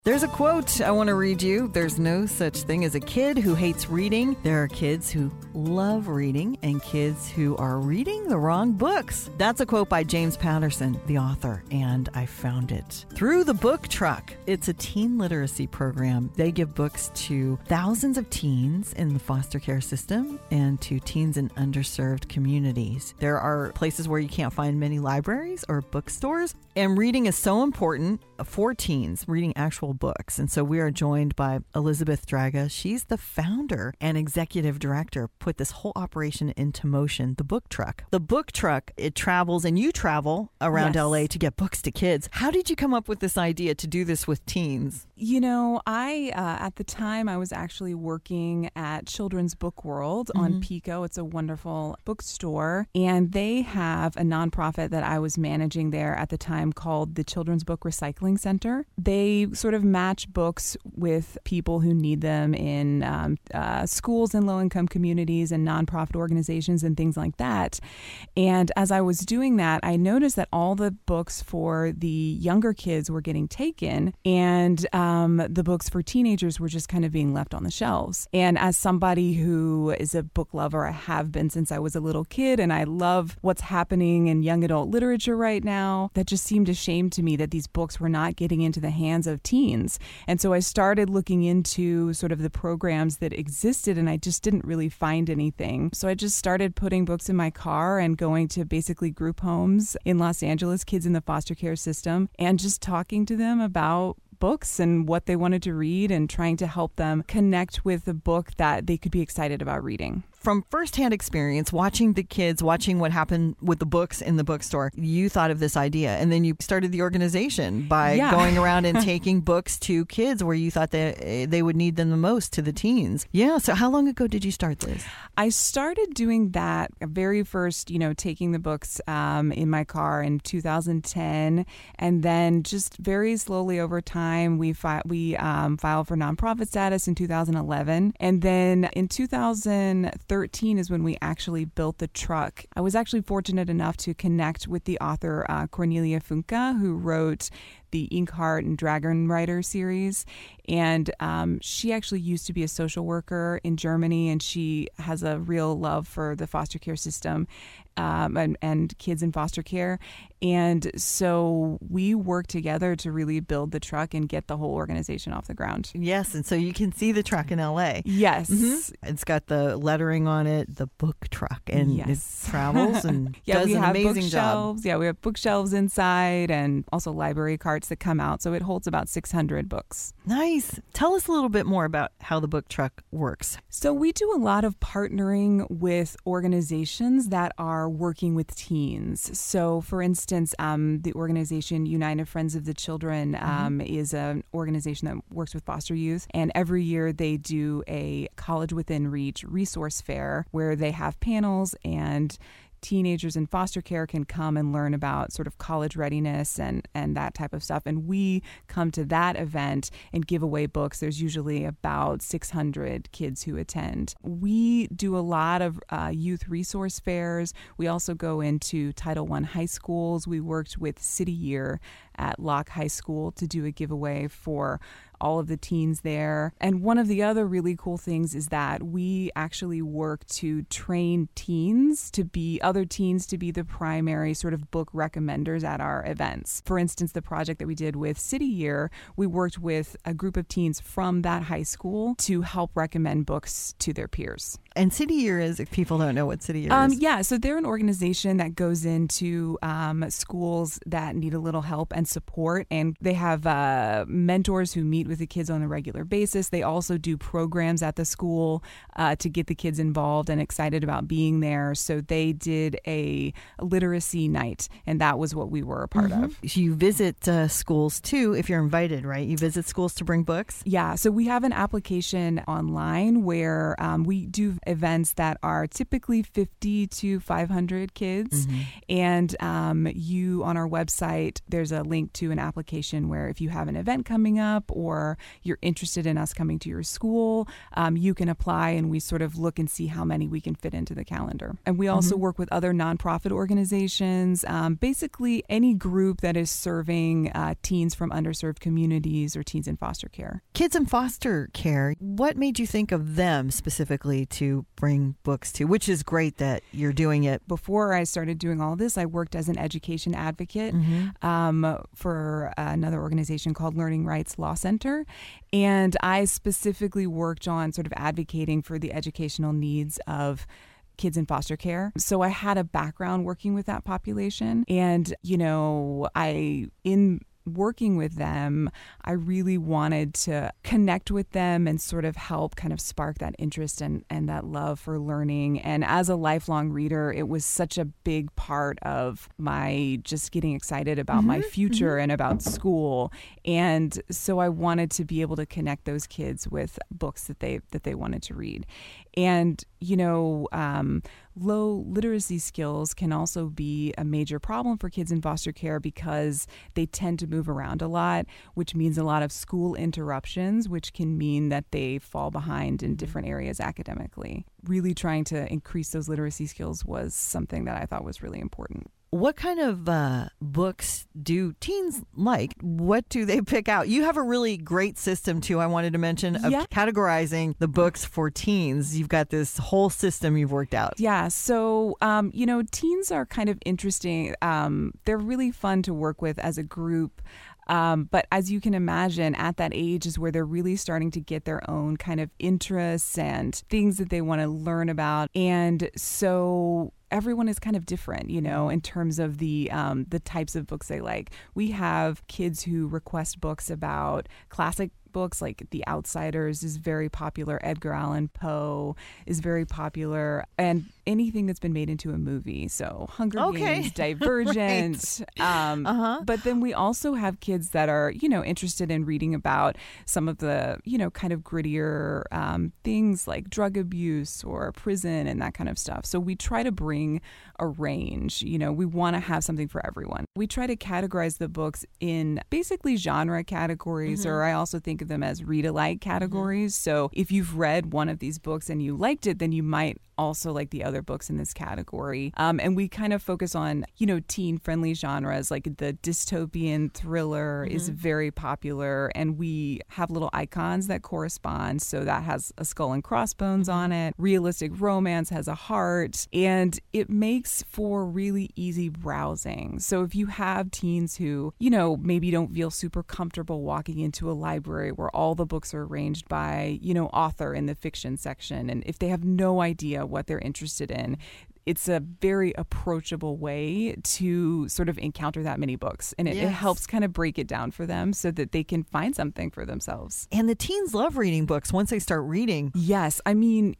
There's a quote I want to read you. There's no such thing as a kid who hates reading. There are kids who love reading and kids who are reading the wrong books. That's a quote by James Patterson, the author, and I found it through the Book Truck. It's a teen literacy program. They give books to thousands of teens in the foster care system and to teens in underserved communities. There are places where you can't find many libraries or bookstores, and reading is so important for teens, reading actual books. And so we are joined by Elizabeth Draga. She's the founder and executive director, put this whole operation into motion, the Book Truck. The Book Truck, it travels, and you travel around LA to get books to kids. How did you come up with this idea to do this with teens? You know, at the time, I was actually working at Children's Book World on Pico. It's a wonderful bookstore, and they have a nonprofit that I was managing there at the time called the Children's Book Recycling Center. They sort of match books with people who need them in schools and low-income communities and nonprofit organizations and things like that. And as I was doing that, I noticed that all the books for the younger kids were getting taken, and the books for teenagers were just kind of being left on the shelves. And as somebody who is a book lover, I have been since I was a little kid, and I love what's happening in young adult literature right now, that just seemed a shame to me that these books were not getting into the hands of teens. And so I started looking into sort of the programs that existed, and I just didn't really find anything. So I just started putting books in my car and going to basically group homes in Los Angeles, kids in the foster care system, and just talking to them about books and what they wanted to read and trying to help them connect with a book that they could be excited about reading. From firsthand experience, watching the kids, watching what happened with the books in the bookstore, you thought of this idea, and then you started the organization by going around and taking books to kids where you thought that they would need them the most, to the teens. Yeah. So how long ago did you start this? I started doing that very first, taking the books in my car in 2010, and then just very slowly over time, we filed for nonprofit status in 2011, and then in 2013 is when we actually built the truck. I was actually fortunate enough to connect with the author Cornelia Funke, who wrote the Inkheart and Dragon Rider series. And she actually used to be a social worker in Germany, and she has a real love for the foster care system and kids in foster care. And so we worked together to really build the truck and get the whole organization off the ground. Yes, and so you can see the truck in LA. Yes. It's got the lettering on it, the Book Truck, and it travels and does an amazing job. Yeah, we have bookshelves inside and also library carts that come out. So it holds about 600 books. Nice. Tell us a little bit more about how the Book Truck works. So we do a lot of partnering with organizations that are working with teens. So for instance, the organization United Friends of the Children is an organization that works with foster youth. And every year they do a College Within Reach resource fair where they have panels, and teenagers in foster care can come and learn about sort of college readiness and that type of stuff. And we come to that event and give away books. There's usually about 600 kids who attend. We do a lot of youth resource fairs. We also go into Title I high schools. We worked with City Year at Locke High School to do a giveaway for all of the teens there. And one of the other really cool things is that we actually work to train other teens to be the primary sort of book recommenders at our events. For instance, the project that we did with City Year, we worked with a group of teens from that high school to help recommend books to their peers. And City Year is, if people don't know what City Year is. Yeah, so they're an organization that goes into schools that need a little help and support, and they have mentors who meet with the kids on a regular basis. They also do programs at the school to get the kids involved and excited about being there. So they did a literacy night, and that was what we were a part of. You visit schools too, if you're invited, right? You visit schools to bring books? Yeah, so we have an application online where we do events that are typically 50 to 500 kids. And you, on our website, there's a link to an application where if you have an event coming up or you're interested in us coming to your school, you can apply, and we sort of look and see how many we can fit into the calendar. And we also work with other nonprofit organizations, basically any group that is serving teens from underserved communities or teens in foster care. Kids in foster care, what made you think of them specifically to bring books to, which is great that you're doing it? Before I started doing all this, I worked as an education advocate for another organization called Learning Rights Law Center. And I specifically worked on sort of advocating for the educational needs of kids in foster care. So I had a background working with that population. And, in working with them, I really wanted to connect with them and sort of help kind of spark that interest and that love for learning. And as a lifelong reader, it was such a big part of my just getting excited about my future and about school. And so I wanted to be able to connect those kids with books that they wanted to read. And, low literacy skills can also be a major problem for kids in foster care because they tend to move around a lot, which means a lot of school interruptions, which can mean that they fall behind in different areas academically. Really trying to increase those literacy skills was something that I thought was really important. What kind of books do teens like? What do they pick out? You have a really great system, too, I wanted to mention, of categorizing the books for teens. You've got this whole system you've worked out. Yeah. So, teens are kind of interesting. They're really fun to work with as a group. But as you can imagine, at that age is where they're really starting to get their own kind of interests and things that they want to learn about. And so everyone is kind of different, in terms of the types of books they like. We have kids who request books about classic books, like The Outsiders is very popular. Edgar Allan Poe is very popular. And anything that's been made into a movie. So Hunger Games, Divergent. But then we also have kids that are, interested in reading about some of the, kind of grittier things like drug abuse or prison and that kind of stuff. So we try to bring a range. We want to have something for everyone. We try to categorize the books in basically genre categories, or I also think of them as read-alike categories. So if you've read one of these books and you liked it, then you might also like the other books in this category. And we kind of focus on, teen-friendly genres, like the dystopian thriller is very popular, and we have little icons that correspond. So that has a skull and crossbones on it. Realistic romance has a heart, and it makes for really easy browsing. So if you have teens who, maybe don't feel super comfortable walking into a library where all the books are arranged by, author in the fiction section, and if they have no idea what they're interested in, it's a very approachable way to sort of encounter that many books. And it helps kind of break it down for them so that they can find something for themselves. And the teens love reading books once they start reading. Yes. I mean,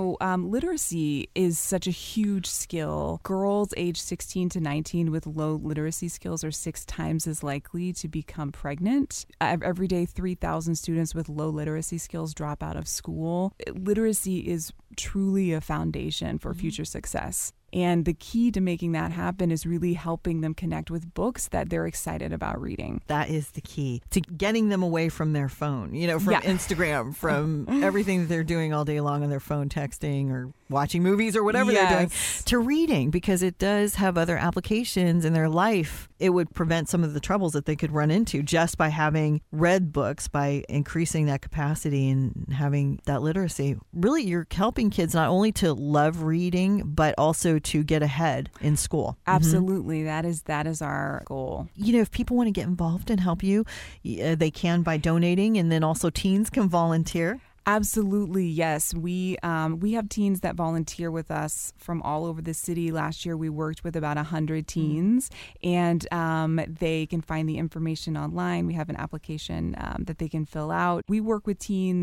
literacy is such a huge skill. Girls age 16 to 19 with low literacy skills are 6 times as likely to become pregnant. Every day, 3,000 students with low literacy skills drop out of school. Literacy is truly a foundation for future success. And the key to making that happen is really helping them connect with books that they're excited about reading. That is the key to getting them away from their phone, from Instagram, from everything that they're doing all day long on their phone, texting or watching movies or whatever they're doing, to reading, because it does have other applications in their life. It would prevent some of the troubles that they could run into just by having read books, by increasing that capacity and having that literacy. Really, you're helping kids not only to love reading, but also to get ahead in school. Absolutely. That is our goal. If people want to get involved and help you, they can by donating, and then also teens can volunteer. Absolutely, yes. We have teens that volunteer with us from all over the city. Last year, we worked with about 100 teens, and they can find the information online. We have an application that they can fill out. We work with teens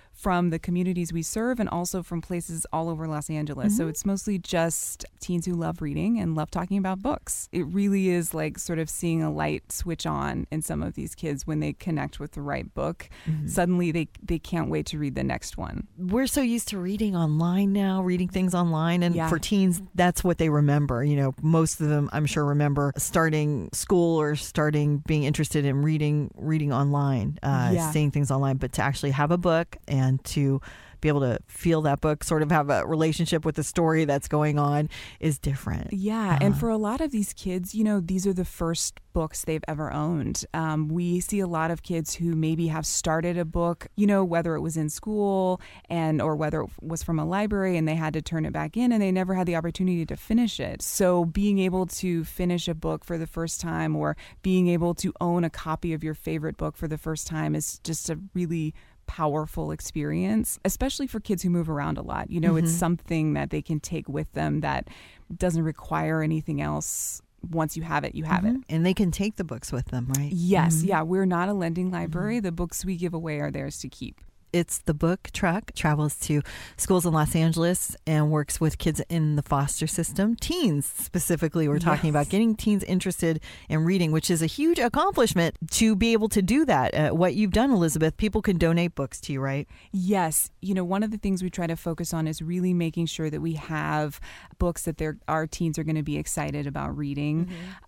from the communities we serve and also from places all over Los Angeles. So it's mostly just teens who love reading and love talking about books. It really is like sort of seeing a light switch on in some of these kids when they connect with the right book. Suddenly they can't wait to read the next one. We're so used to reading online now, reading things online. And for teens, that's what they remember. You know, most of them, I'm sure, remember starting school or starting being interested in reading online, seeing things online. But to actually have a book and to be able to feel that book, sort of have a relationship with the story that's going on is different. Yeah. And for a lot of these kids, you know, these are the first books they've ever owned. We see a lot of kids who maybe have started a book, you know, whether it was in school or whether it was from a library and they had to turn it back in and they never had the opportunity to finish it. So being able to finish a book for the first time or being able to own a copy of your favorite book for the first time is just a really powerful experience, especially for kids who move around a lot. You know, it's something that they can take with them that doesn't require anything else. Once you have it, you have it. And they can take the books with them, right? Yes. Yeah. We're not a lending library. The books we give away are theirs to keep. It's the Book Truck, travels to schools in Los Angeles and works with kids in the foster system, teens specifically. We're talking about getting teens interested in reading, which is a huge accomplishment to be able to do that. What you've done, Elizabeth, people can donate books to you, right? Yes. You know, one of the things we try to focus on is really making sure that we have books that our teens are going to be excited about reading.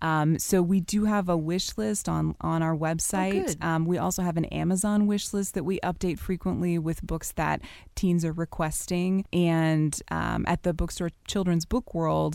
So we do have a wish list on our website. We also have an Amazon wish list that we update frequently with books that teens are requesting. And at the bookstore Children's Book World,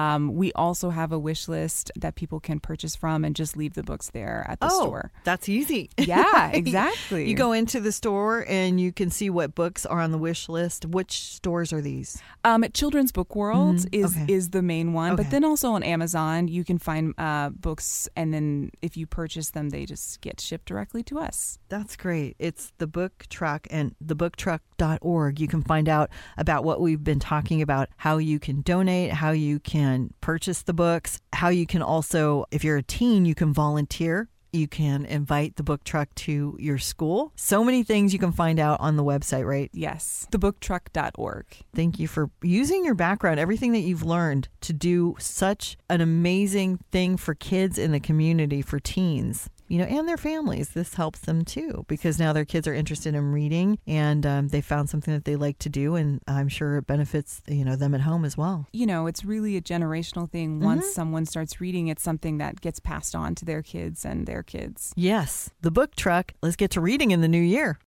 we also have a wish list that people can purchase from and just leave the books there at the store. That's easy. Yeah, exactly. You go into the store and you can see what books are on the wish list. Which stores are these? Children's Book World is the main one, but then also on Amazon you can find books, and then if you purchase them, they just get shipped directly to us. That's great. It's the Book Truck and thebooktruck.org. You can find out about what we've been talking about, how you can donate, how you can purchase the books, how you can also, if you're a teen, you can volunteer. You can invite the Book Truck to your school. So many things you can find out on the website, right? Yes, thebooktruck.org. Thank you for using your background, everything that you've learned to do such an amazing thing for kids in the community, for teens. You know, and their families. This helps them too, because now their kids are interested in reading and they found something that they like to do, and I'm sure it benefits, you know, them at home as well. You know, it's really a generational thing. Once someone starts reading, it's something that gets passed on to their kids and their kids. Yes, the Book Truck. Let's get to reading in the new year.